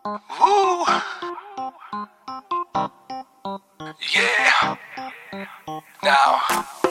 Woo. Yeah. Now.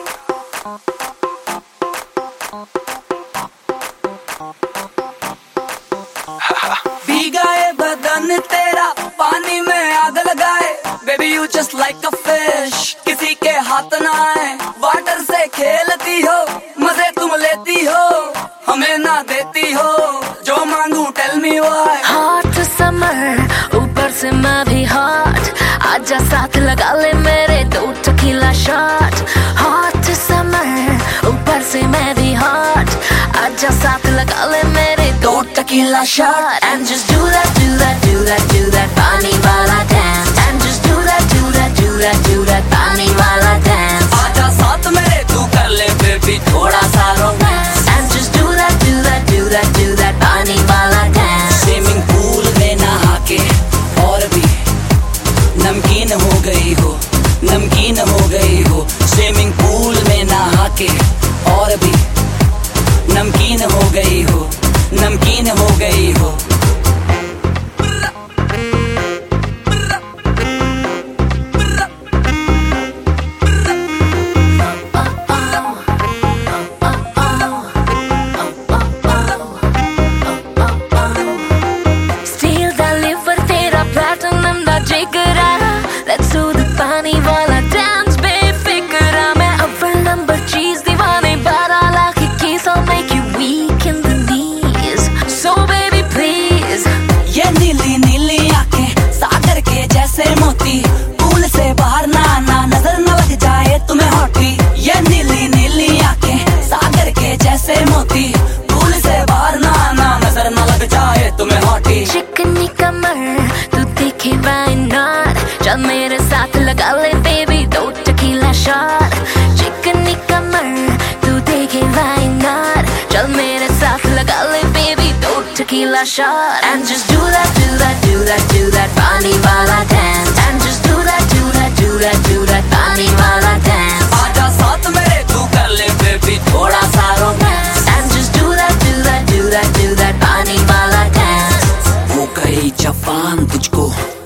भीगा ये बदन तेरा पानी में आग लगाए, baby you just like a fish, किसी के हाथ ना आए। वाटर से खेलती हो, मजे तुम लेती हो, हमें ना देती हो, जो मांगू tell me why. Hot summer ऊपर से मैं भी हॉट, आजा साथ लगा ले मेरे 2 टकीला शॉट। हॉट समर ऊपर से मैं भी हॉट, आजा साथ लगा ले मेरे 2 tequila shot. And just do that, do that, do that, do that पानी वाला dance। And just do that, do that, do that, do that पानी वाला dance। आजा साथ मेरे तू कर ले बेबी थोड़ा सा romance. And just do that, do that, do that, do that पानी वाला dance। स्विमिंग पूल में नहा के और भी नमकीन हो गई हो, नमकीन हो गई हो। स्विमिंग पूल में नहा के और भी नमकीन हो गई हो, नमकीन हो गई हो। Steal that liver तेरा platinum दा जिगरा, let's do the पानी वाला dance बेफिक्रा। मैं अव्वल नंबर चीज दीवाने 12 lakh keys, I'll make you weak in the knees, so baby please। ये नीली नीली आंखें सागर के जैसे मोती, पूल से बाहर ना आना नजर न लग जाए तुम्हें हॉटी। ये नीली नीली आंखें सागर के जैसे मोती, पूल से बाहर ना आना नजर न लग जाए तुम्हें हॉटी। चिकनी कमर तू देखे why not, चल मेरे साथ लगा ले baby 2 टकीला शॉट। चिकनी कमर तू देखे why not, चल मेरे साथ लगा ले baby 2 tequila shot. And just do that, do that, do that, do that पानी वाला dance। And just do that, do that, do that, do that पानी वाला dance। आजा साथ मेरे तू कर ले बेबी थोड़ा सा romance. And just do that, do that, do that, do that पानी वाला dance। हो गई जवान तुझको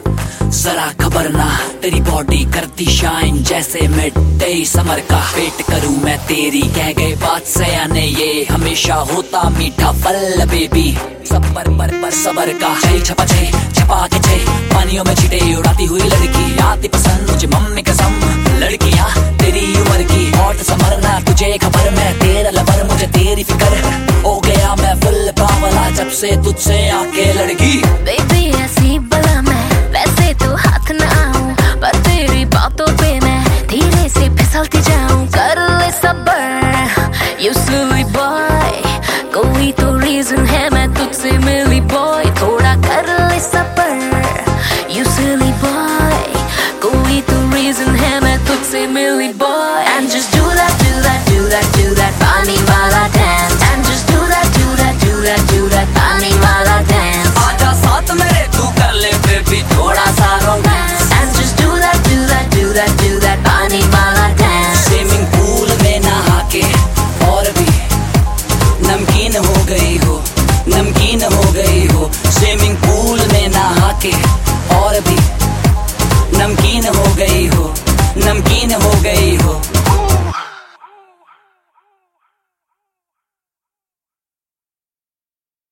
जरा खबर ना, तेरी बॉडी करती शाइन जैसे मिड डे समर का। वेट करूं मैं तेरी कह गए बात सयाने, ये हमेशा होता मीठा फल बेबी। सबर पर सबर का छई छपा छई छपा के छई, पानियों में छिटे उड़ाती हुई लड़की आती पसंद मुझे मम्मी कसम। लड़कियां तेरी उम्र की हॉट समर ना, तुझे खबर मैं तेरा लवर, मुझे तेरी फिकर हो गया मैं फुल बावला जब से तुझसे आके लड़की। Baby ऐसी बला मैं वैसे तो हाथ न आऊं, पर तेरी बातों पे मैं धीरे से फिसलती जाऊं। कर ले सबर you silly boy, कोई तो रीजन है मैं तुझसे मिली boy। थोड़ा कर ले सबर you silly boy, कोई तो रीजन है मैं तुझसे मिली boy। And just do that, do that, do that, do that पानी वाला dance। And just do that, do that, do that, do that पानी वाला dance। आजा साथ मेरे तू कर ले बेबी थोड़ा सा romance. And just do that, do that, do that, do that पानी वाला dance। स्विमिंग पूल में नहा के और भी नमकीन हो गई हो, नमकीन हो गई हो। स्विमिंग पूल में नहा के और भी नमकीन हो गई हो, नमकीन हो गई हो।